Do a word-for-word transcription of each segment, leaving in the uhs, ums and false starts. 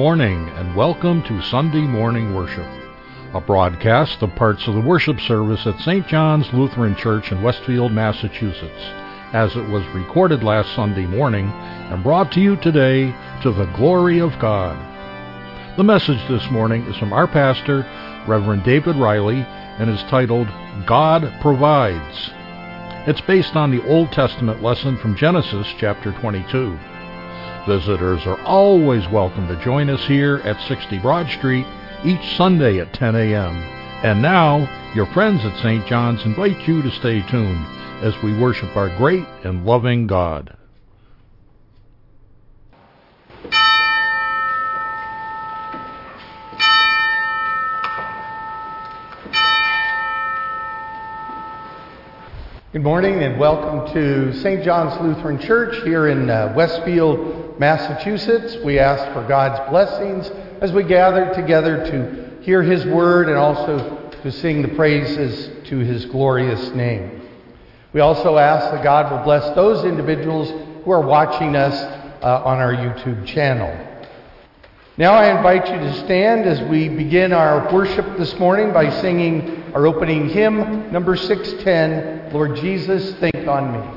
morning, and welcome to Sunday Morning Worship, a broadcast of parts of the worship service at Saint John's Lutheran Church in Westfield, Massachusetts, as it was recorded last Sunday morning and brought to you today to the glory of God. The message this morning is from our pastor, Reverend David Riley, and is titled, God Provides. It's based on the Old Testament lesson from Genesis chapter twenty-two. Visitors are always welcome to join us here at sixty Broad Street each Sunday at ten a.m. And now, your friends at Saint John's invite you to stay tuned as we worship our great and loving God. Good morning and welcome to Saint John's Lutheran Church here in uh, Westfield, Massachusetts. We ask for God's blessings as we gather together to hear His Word and also to sing the praises to His glorious name. We also ask that God will bless those individuals who are watching us uh, on our YouTube channel. Now I invite you to stand as we begin our worship this morning by singing our opening hymn, number six ten, Lord Jesus, Think on Me.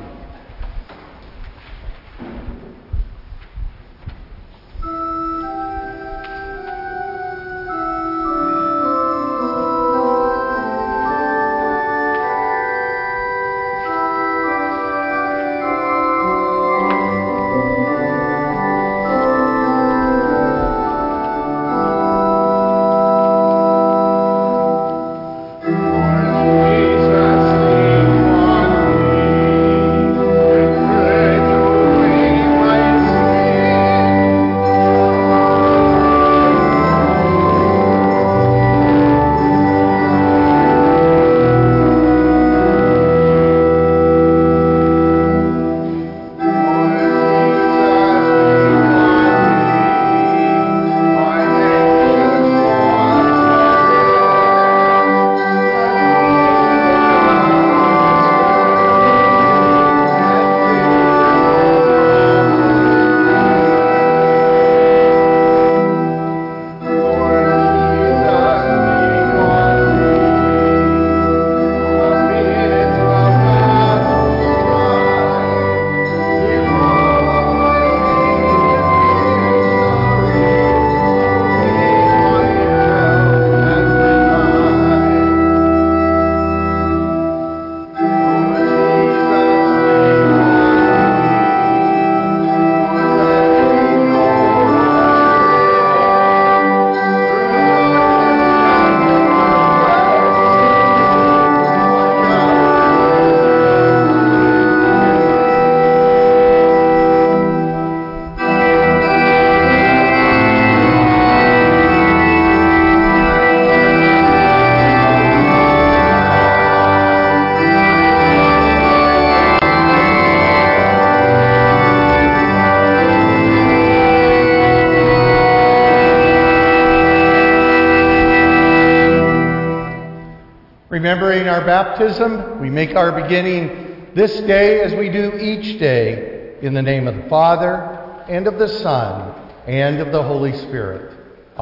Remembering our baptism, we make our beginning this day as we do each day, in the name of the Father, and of the Son, and of the Holy Spirit.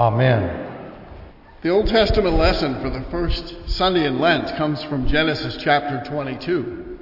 Amen. The Old Testament lesson for the first Sunday in Lent comes from Genesis chapter twenty-two.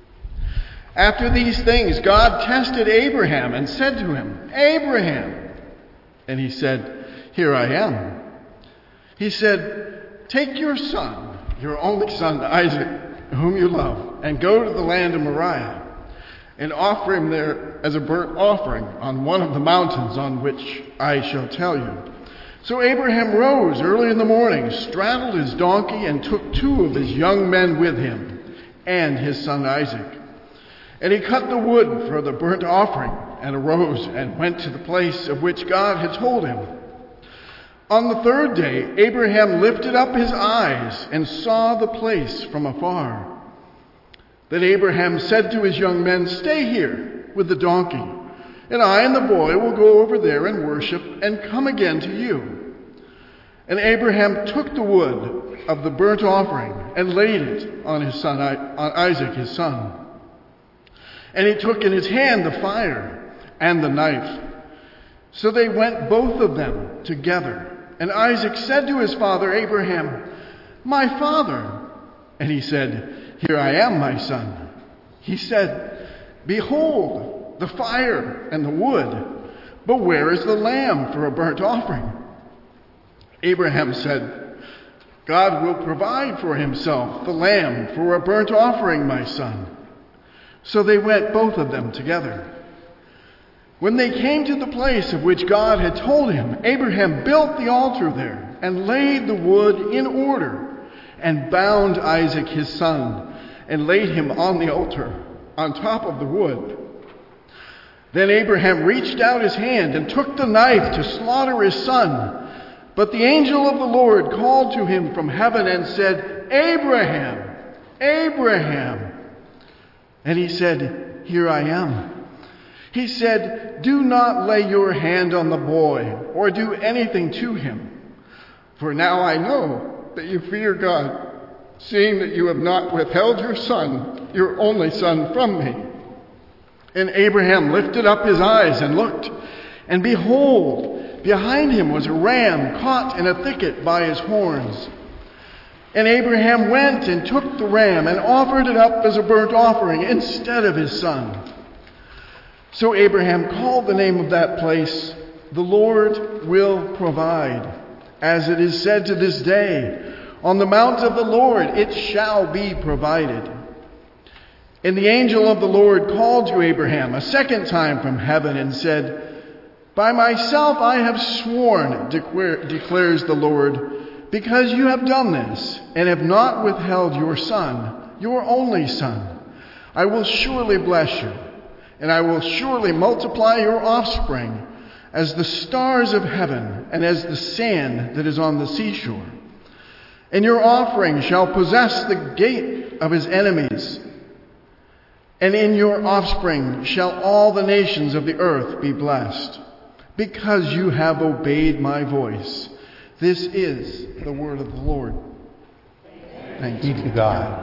After these things, God tested Abraham and said to him, Abraham! And he said, Here I am. He said, Take your son, your only son Isaac, whom you love, and go to the land of Moriah, and offer him there as a burnt offering on one of the mountains on which I shall tell you. So Abraham rose early in the morning, straddled his donkey, and took two of his young men with him, and his son Isaac. And he cut the wood for the burnt offering, and arose and went to the place of which God had told him. On the third day, Abraham lifted up his eyes and saw the place from afar. Then Abraham said to his young men, Stay here with the donkey, and I and the boy will go over there and worship and come again to you. And Abraham took the wood of the burnt offering and laid it on his son, on Isaac his son. And he took in his hand the fire and the knife. So they went both of them together. And Isaac said to his father Abraham, "My father." And he said, "Here I am, my son." He said, "Behold, the fire and the wood, but where is the lamb for a burnt offering?" Abraham said, "God will provide for himself the lamb for a burnt offering, my son." So they went both of them together. When they came to the place of which God had told him, Abraham built the altar there and laid the wood in order and bound Isaac his son and laid him on the altar on top of the wood. Then Abraham reached out his hand and took the knife to slaughter his son. But the angel of the Lord called to him from heaven and said, "Abraham, Abraham." And he said, "Here I am." He said, "Do not lay your hand on the boy or do anything to him. For now I know that you fear God, seeing that you have not withheld your son, your only son, from me." And Abraham lifted up his eyes and looked, and behold, behind him was a ram caught in a thicket by his horns. And Abraham went and took the ram and offered it up as a burnt offering instead of his son. So Abraham called the name of that place, "The Lord will provide." As it is said to this day, "On the mount of the Lord it shall be provided." And the angel of the Lord called to Abraham a second time from heaven and said, "By myself I have sworn, declare, declares the Lord, because you have done this and have not withheld your son, your only son, I will surely bless you, and I will surely multiply your offspring as the stars of heaven and as the sand that is on the seashore. And your offering shall possess the gate of his enemies. And in your offspring shall all the nations of the earth be blessed, because you have obeyed my voice." This is the word of the Lord. Thanks be to God.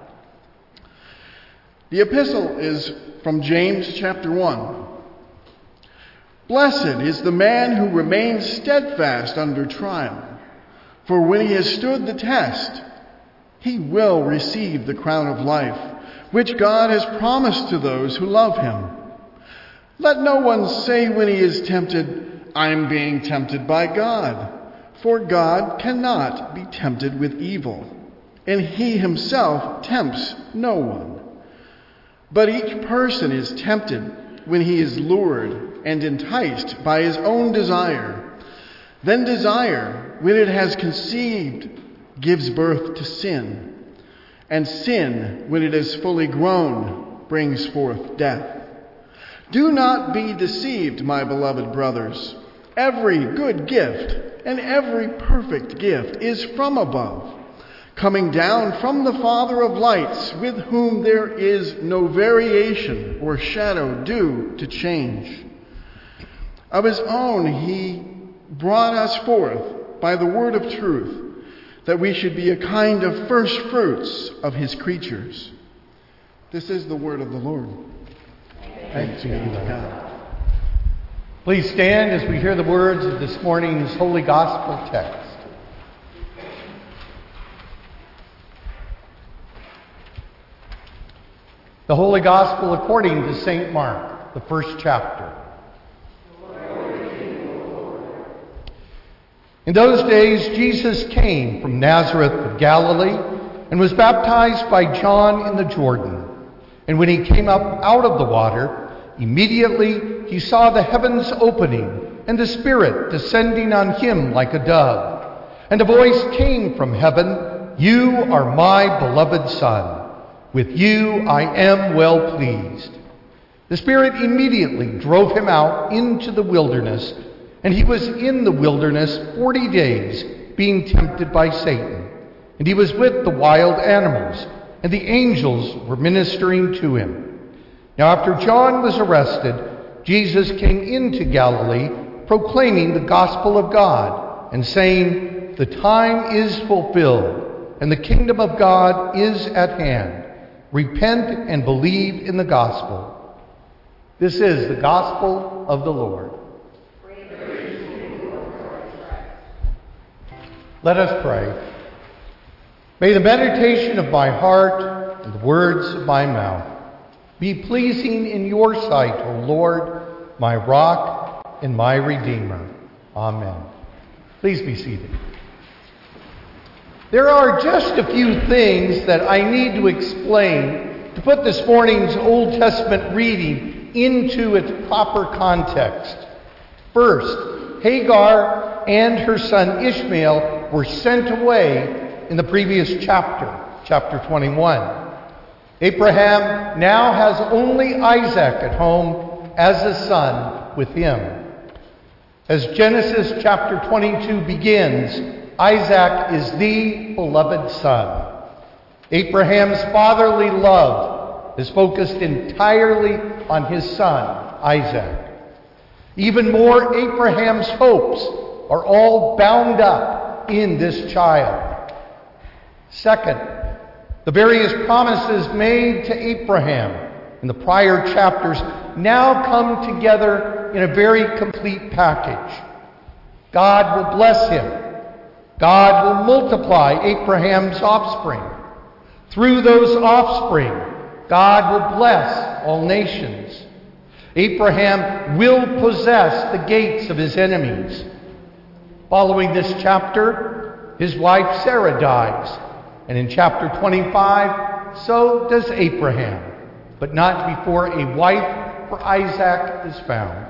The epistle is from James chapter one. "Blessed is the man who remains steadfast under trial, for when he has stood the test, he will receive the crown of life, which God has promised to those who love him. Let no one say when he is tempted, 'I am being tempted by God,' for God cannot be tempted with evil, and he himself tempts no one. But each person is tempted when he is lured and enticed by his own desire. Then desire, when it has conceived, gives birth to sin. And sin, when it is fully grown, brings forth death. Do not be deceived, my beloved brothers. Every good gift and every perfect gift is from above, coming down from the Father of lights, with whom there is no variation or shadow due to change. Of his own he brought us forth by the word of truth, that we should be a kind of first fruits of his creatures." This is the word of the Lord. Thanks be to God. Please stand as we hear the words of this morning's Holy Gospel text. The Holy Gospel according to Saint Mark, the first chapter. In those days, Jesus came from Nazareth of Galilee and was baptized by John in the Jordan. And when he came up out of the water, immediately he saw the heavens opening and the Spirit descending on him like a dove. And a voice came from heaven, "You are my beloved Son. With you I am well pleased." The Spirit immediately drove him out into the wilderness, and he was in the wilderness forty days, being tempted by Satan. And he was with the wild animals, and the angels were ministering to him. Now after John was arrested, Jesus came into Galilee, proclaiming the gospel of God, and saying, "The time is fulfilled, and the kingdom of God is at hand. Repent and believe in the gospel." This is the gospel of the Lord. Let us pray. May the meditation of my heart and the words of my mouth be pleasing in your sight, O Lord, my rock and my redeemer. Amen. Please be seated. There are just a few things that I need to explain to put this morning's Old Testament reading into its proper context. First, Hagar and her son Ishmael were sent away in the previous chapter, chapter twenty-one. Abraham now has only Isaac at home as a son with him. As Genesis chapter twenty-two begins, Isaac is the beloved son. Abraham's fatherly love is focused entirely on his son, Isaac. Even more, Abraham's hopes are all bound up in this child. Second, the various promises made to Abraham in the prior chapters now come together in a very complete package. God will bless him. God will multiply Abraham's offspring. Through those offspring, God will bless all nations. Abraham will possess the gates of his enemies. Following this chapter, his wife Sarah dies. And in chapter twenty-five, so does Abraham, but not before a wife for Isaac is found.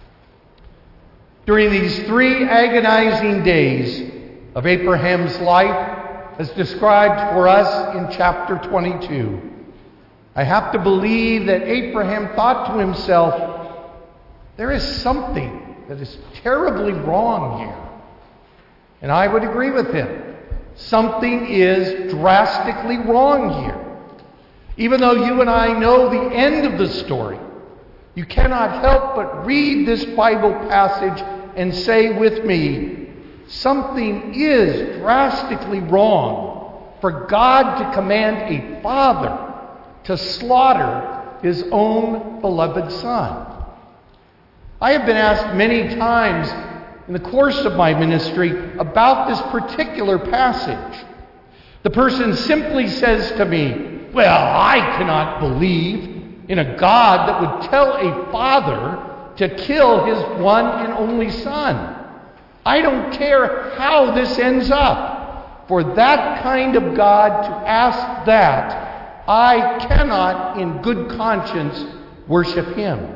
During these three agonizing days of Abraham's life, as described for us in chapter twenty-two, I have to believe that Abraham thought to himself, there is something that is terribly wrong here. And I would agree with him. Something is drastically wrong here. Even though you and I know the end of the story, you cannot help but read this Bible passage and say with me, something is drastically wrong for God to command a father to slaughter his own beloved son. I have been asked many times in the course of my ministry about this particular passage. The person simply says to me, well, I cannot believe in a God that would tell a father to kill his one and only son. I don't care how this ends up. For that kind of God to ask that, I cannot in good conscience worship him.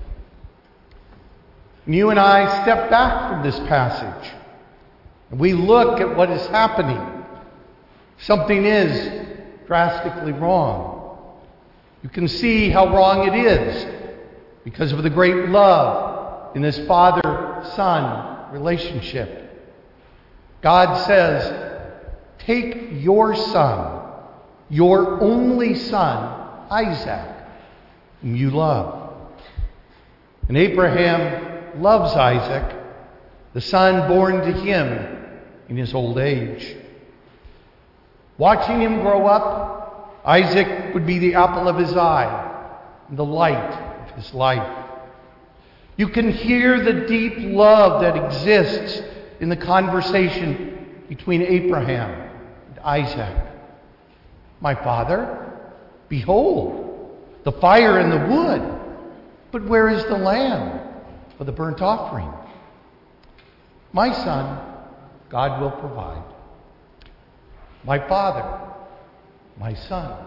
You and I step back from this passage and we look at what is happening. Something is drastically wrong. You can see how wrong it is because of the great love in this father-son relationship. God says, take your son, your only son, Isaac, whom you love. And Abraham loves Isaac, the son born to him in his old age. Watching him grow up, Isaac would be the apple of his eye and the light of his life. You can hear the deep love that exists in the conversation between Abraham and Isaac. My father, behold, the fire and the wood, but where is the lamb for the burnt offering? My son, God will provide. My father, my son.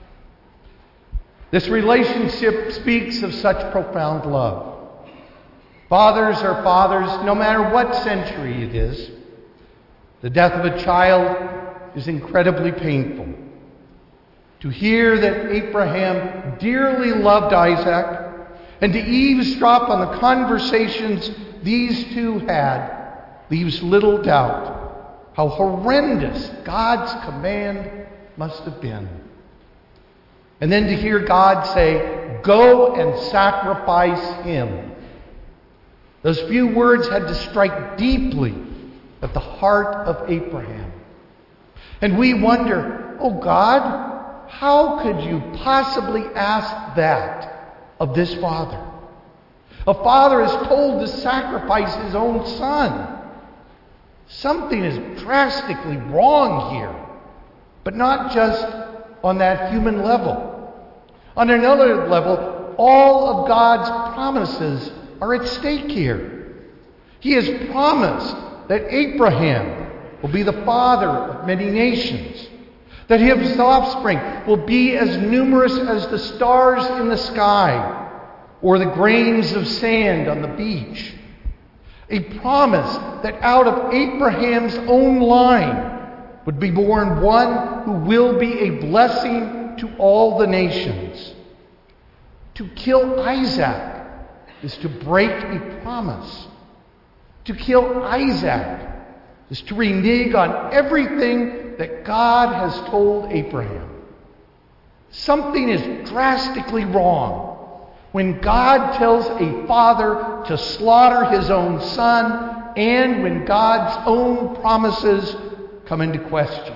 This relationship speaks of such profound love. Fathers are fathers no matter what century it is. The death of a child is incredibly painful. To hear that Abraham dearly loved Isaac and to eavesdrop on the conversations these two had leaves little doubt how horrendous God's command must have been. And then to hear God say, go and sacrifice him. Those few words had to strike deeply at the heart of Abraham. And we wonder, oh God, how could you possibly ask that of this father? A father is told to sacrifice his own son. Something is drastically wrong here, but not just on that human level. On another level, all of God's promises are at stake here. He has promised that Abraham will be the father of many nations, that his offspring will be as numerous as the stars in the sky or the grains of sand on the beach. A promise that out of Abraham's own line would be born one who will be a blessing to all the nations. To kill Isaac is to break a promise. To kill Isaac is to renege on everything that God has told Abraham. Something is drastically wrong when God tells a father to slaughter his own son, and when God's own promises come into question.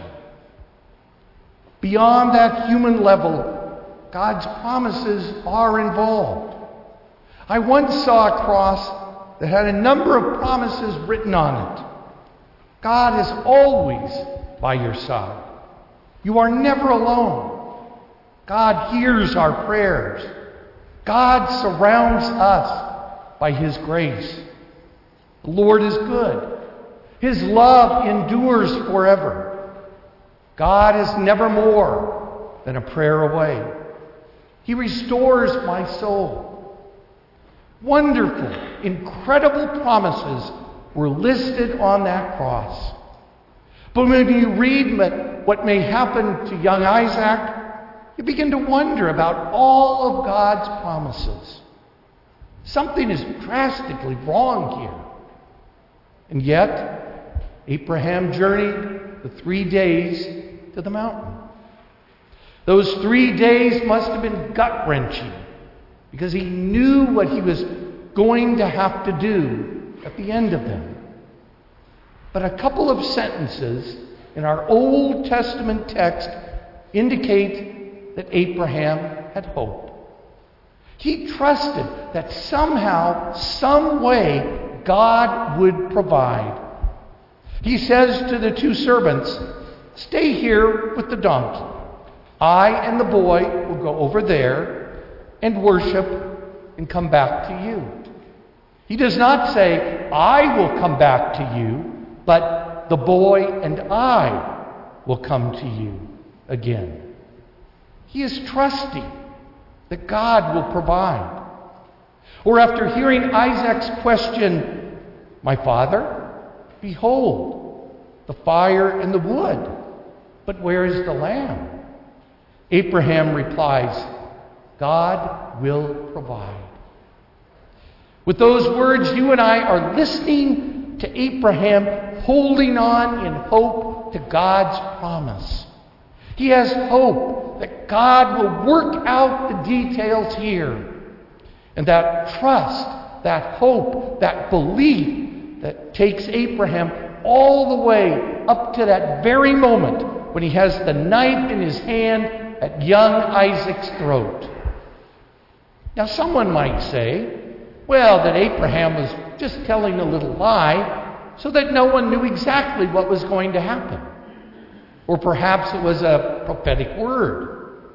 Beyond that human level, God's promises are involved. I once saw a cross that had a number of promises written on it. God is always by your side. You are never alone. God hears our prayers. God surrounds us by His grace. The Lord is good. His love endures forever. God is never more than a prayer away. He restores my soul. Wonderful, incredible promises were listed on that cross. But when you read what may happen to young Isaac, you begin to wonder about all of God's promises. Something is drastically wrong here. And yet, Abraham journeyed the three days to the mountain. Those three days must have been gut-wrenching because he knew what he was going to have to do at the end of them. But a couple of sentences in our Old Testament text indicate that Abraham had hope. He trusted that somehow, some way, God would provide. He says to the two servants, "Stay here with the donkey. I and the boy will go over there and worship and come back to you." He does not say, "I will come back to you," but "the boy and I will come to you again." He is trusting that God will provide. Or after hearing Isaac's question, "My father, behold, the fire and the wood, but where is the lamb?" Abraham replies, "God will provide." With those words, you and I are listening to Abraham holding on in hope to God's promise. He has hope that God will work out the details here. And that trust, that hope, that belief that takes Abraham all the way up to that very moment when he has the knife in his hand at young Isaac's throat. Now someone might say, well, that Abraham was just telling a little lie so that no one knew exactly what was going to happen. Or perhaps it was a prophetic word.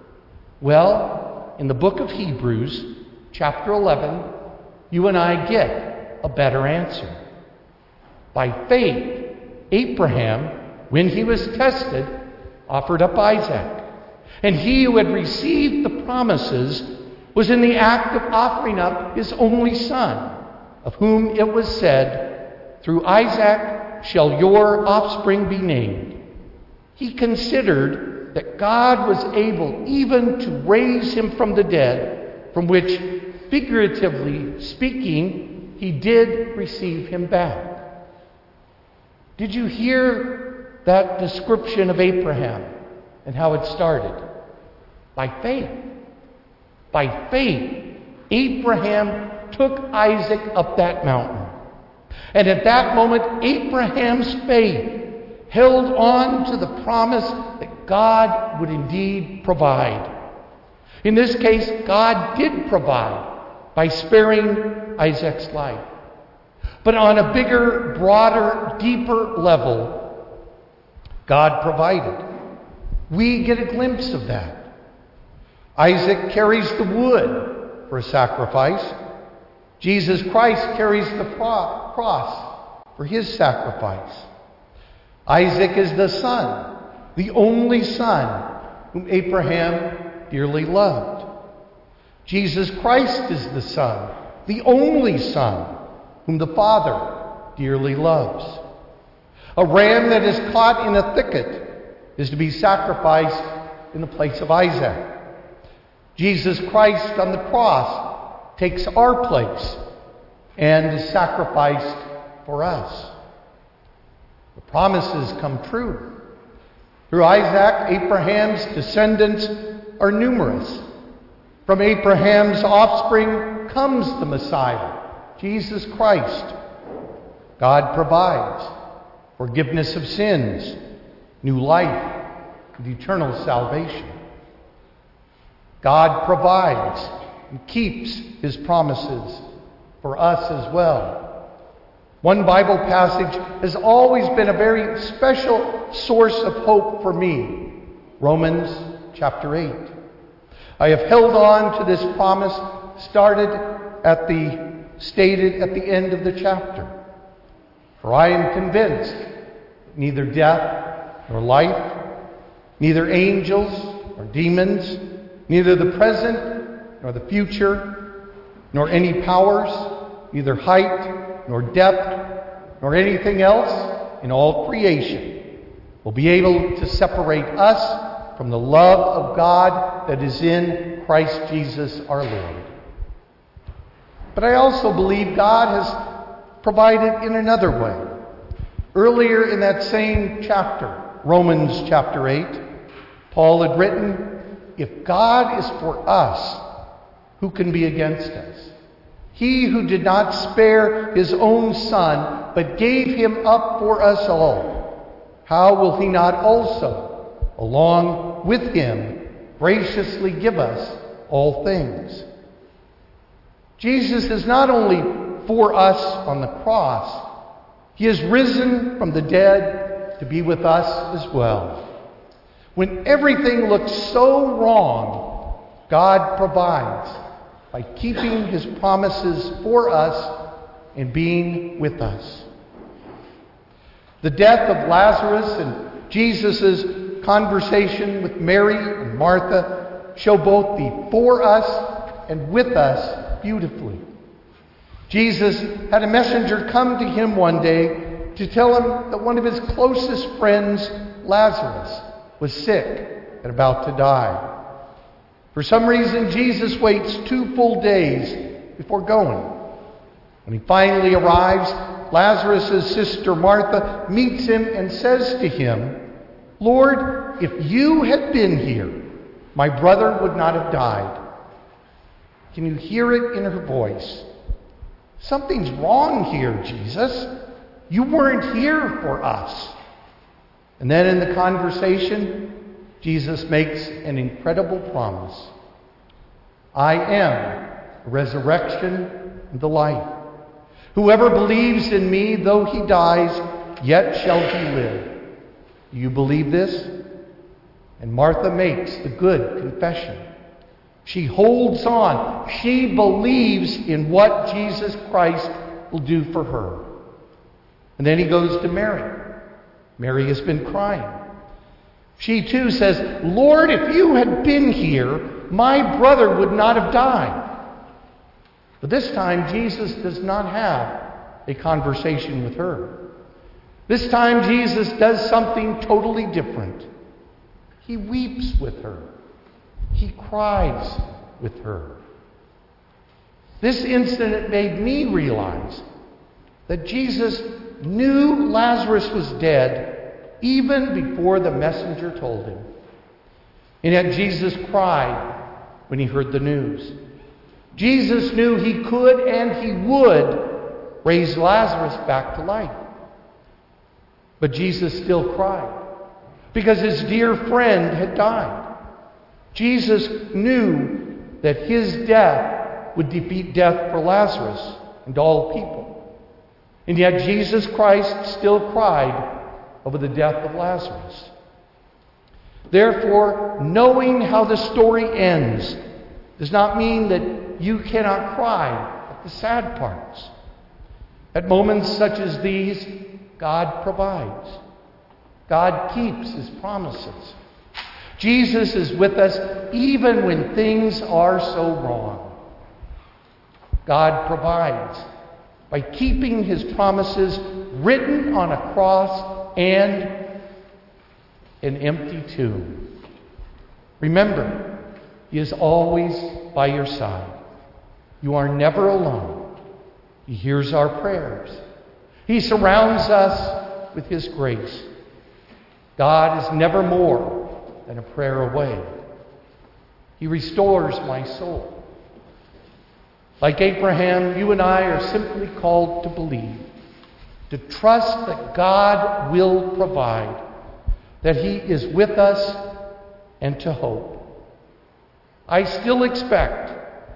Well, in the book of Hebrews, chapter eleven, you and I get a better answer. By faith, Abraham, when he was tested, offered up Isaac. And he who had received the promises was in the act of offering up his only son, of whom it was said, "Through Isaac shall your offspring be named." He considered that God was able even to raise him from the dead, from which, figuratively speaking, he did receive him back. Did you hear that description of Abraham and how it started? By faith. By faith, Abraham took Isaac up that mountain. And at that moment, Abraham's faith held on to the promise that God would indeed provide. In this case, God did provide by sparing Isaac's life. But on a bigger, broader, deeper level, God provided. We get a glimpse of that. Isaac carries the wood for a sacrifice. Jesus Christ carries the cross for his sacrifice. Isaac is the son, the only son whom Abraham dearly loved. Jesus Christ is the son, the only son whom the Father dearly loves. A ram that is caught in a thicket is to be sacrificed in the place of Isaac. Jesus Christ on the cross takes our place and is sacrificed for us. The promises come true. Through Isaac, Abraham's descendants are numerous. From Abraham's offspring comes the Messiah, Jesus Christ. God provides forgiveness of sins, new life, and eternal salvation. God provides and keeps his promises for us as well. One Bible passage has always been a very special source of hope for me. Romans chapter eight. I have held on to this promise started at the stated at the end of the chapter. For I am convinced that neither death nor life, neither angels nor demons, neither the present nor the future, nor any powers, neither height nor depth, nor anything else in all creation will be able to separate us from the love of God that is in Christ Jesus our Lord. But I also believe God has provided in another way. Earlier in that same chapter, Romans chapter eight, Paul had written, "If God is for us, who can be against us? He who did not spare his own son, but gave him up for us all, how will he not also, along with him, graciously give us all things?" Jesus is not only for us on the cross, he is risen from the dead to be with us as well. When everything looks so wrong, God provides by keeping his promises for us and being with us. The death of Lazarus and Jesus' conversation with Mary and Martha show both the for us and with us beautifully. Jesus had a messenger come to him one day to tell him that one of his closest friends, Lazarus, was sick and about to die. For some reason, Jesus waits two full days before going. When he finally arrives, Lazarus' sister Martha meets him and says to him, "Lord, if you had been here, my brother would not have died." Can you hear it in her voice? "Something's wrong here, Jesus. You weren't here for us." And then in the conversation, Jesus makes an incredible promise. "I am the resurrection and the life. Whoever believes in me, though he dies, yet shall he live. Do you believe this?" And Martha makes the good confession. She holds on. She believes in what Jesus Christ will do for her. And then he goes to Mary. Mary has been crying. She too says, "Lord, if you had been here, my brother would not have died." But this time, Jesus does not have a conversation with her. This time, Jesus does something totally different. He weeps with her. He cries with her. This incident made me realize that Jesus knew Lazarus was dead even before the messenger told him. And yet Jesus cried when he heard the news. Jesus knew he could and he would raise Lazarus back to life. But Jesus still cried because his dear friend had died. Jesus knew that his death would defeat death for Lazarus and all people. And yet Jesus Christ still cried over the death of Lazarus. Therefore, knowing how the story ends does not mean that you cannot cry at the sad parts. At moments such as these, God provides. God keeps His promises. Jesus is with us even when things are so wrong. God provides by keeping His promises written on a cross and an empty tomb. Remember, He is always by your side. You are never alone. He hears our prayers. He surrounds us with His grace. God is never more than a prayer away. He restores my soul. Like Abraham, you and I are simply called to believe, to trust that God will provide, that He is with us, and to hope. I still expect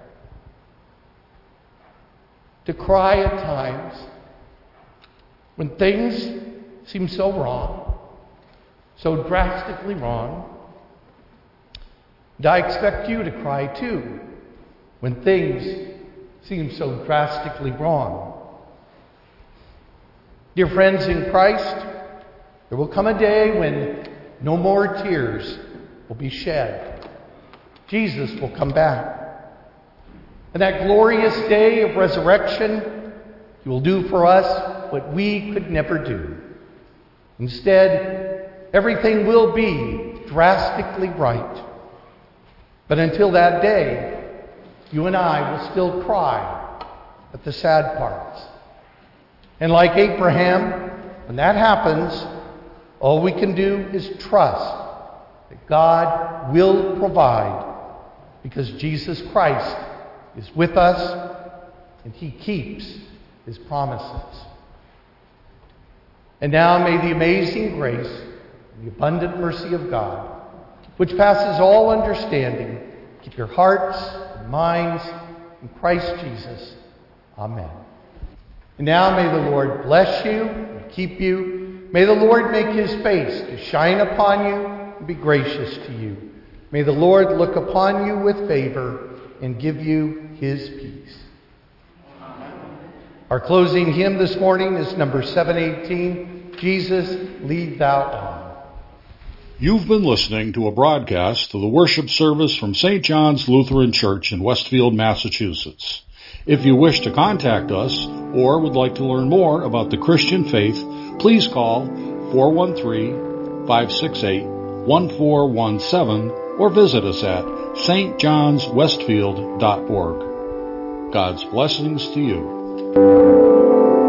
to cry at times when things seem so wrong, so drastically wrong. And I expect you to cry too when things seem so drastically wrong. Dear friends in Christ, there will come a day when no more tears will be shed. Jesus will come back. And that glorious day of resurrection, He will do for us what we could never do. Instead, everything will be drastically right. But until that day, you and I will still cry at the sad parts. And like Abraham, when that happens, all we can do is trust that God will provide, because Jesus Christ is with us and He keeps His promises. And now may the amazing grace and the abundant mercy of God, which passes all understanding, keep your hearts and minds in Christ Jesus. Amen. And now may the Lord bless you and keep you. May the Lord make His face to shine upon you and be gracious to you. May the Lord look upon you with favor and give you His peace. Amen. Our closing hymn this morning is number seven eighteen, Jesus, Lead Thou On. You've been listening to a broadcast of the worship service from Saint John's Lutheran Church in Westfield, Massachusetts. If you wish to contact us or would like to learn more about the Christian faith, please call four one three, five six eight, one four one seven or visit us at s t johns westfield dot org. God's blessings to you.